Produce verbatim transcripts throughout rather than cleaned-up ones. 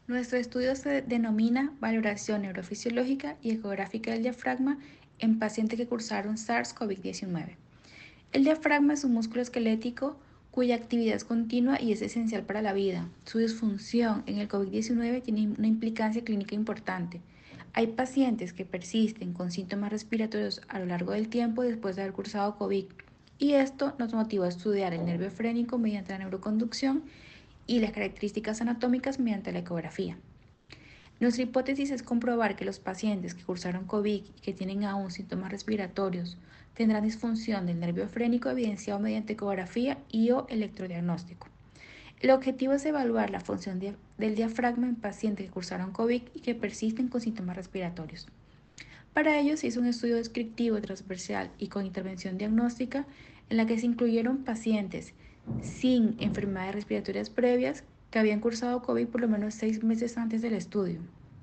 Nuestro estudio se denomina Valoración Neurofisiológica y Ecográfica del Diafragma en pacientes que cursaron SARS-CoV diecinueve. El diafragma es un músculo esquelético cuya actividad es continua y es esencial para la vida. Su disfunción en el COVID diecinueve tiene una implicancia clínica importante. Hay pacientes que persisten con síntomas respiratorios a lo largo del tiempo después de haber cursado COVID, y esto nos motivó a estudiar el nervio frénico mediante la neuroconducción y las características anatómicas mediante la ecografía. Nuestra hipótesis es comprobar que los pacientes que cursaron COVID y que tienen aún síntomas respiratorios tendrán disfunción del nervio frénico evidenciado mediante ecografía y o electrodiagnóstico. El objetivo es evaluar la función del diafragma en pacientes que cursaron COVID y que persisten con síntomas respiratorios. Para ello se hizo un estudio descriptivo, transversal y con intervención diagnóstica en la que se incluyeron pacientes sin enfermedades respiratorias previas que habían cursado COVID por lo menos seis meses antes del estudio.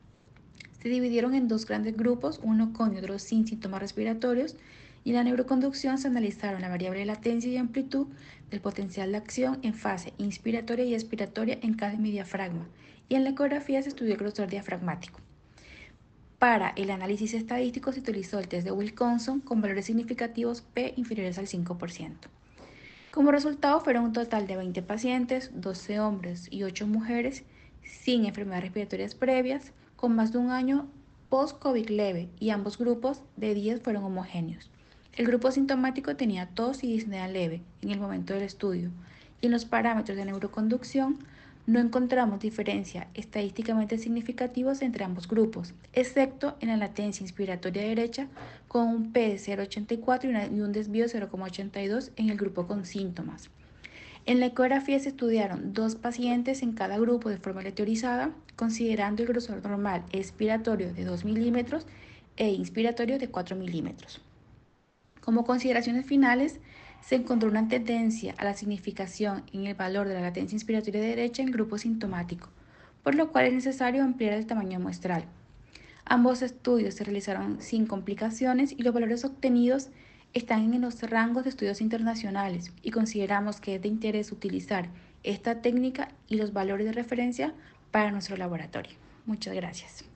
Se dividieron en dos grandes grupos, uno con y otro sin síntomas respiratorios, y en la neuroconducción se analizaron la variable de latencia y amplitud del potencial de acción en fase inspiratoria y expiratoria en cada diafragma, y en la ecografía se estudió el grosor diafragmático. Para el análisis estadístico se utilizó el test de Wilcoxon con valores significativos P inferiores al cinco por ciento. Como resultado fueron un total de veinte pacientes, doce hombres y ocho mujeres sin enfermedades respiratorias previas, con más de un año post-COVID leve, y ambos grupos de diez fueron homogéneos. El grupo sintomático tenía tos y disnea leve en el momento del estudio, y en los parámetros de neuroconducción no encontramos diferencia estadísticamente significativos entre ambos grupos, excepto en la latencia inspiratoria derecha con un P de cero coma ochenta y cuatro y un desvío de cero coma ochenta y dos en el grupo con síntomas. En la ecografía se estudiaron dos pacientes en cada grupo de forma aleatorizada, considerando el grosor normal expiratorio de dos milímetros e inspiratorio de cuatro milímetros. Como consideraciones finales, se encontró una tendencia a la significación en el valor de la latencia inspiratoria derecha en el grupo sintomático, por lo cual es necesario ampliar el tamaño muestral. Ambos estudios se realizaron sin complicaciones y los valores obtenidos están en los rangos de estudios internacionales, y consideramos que es de interés utilizar esta técnica y los valores de referencia para nuestro laboratorio. Muchas gracias.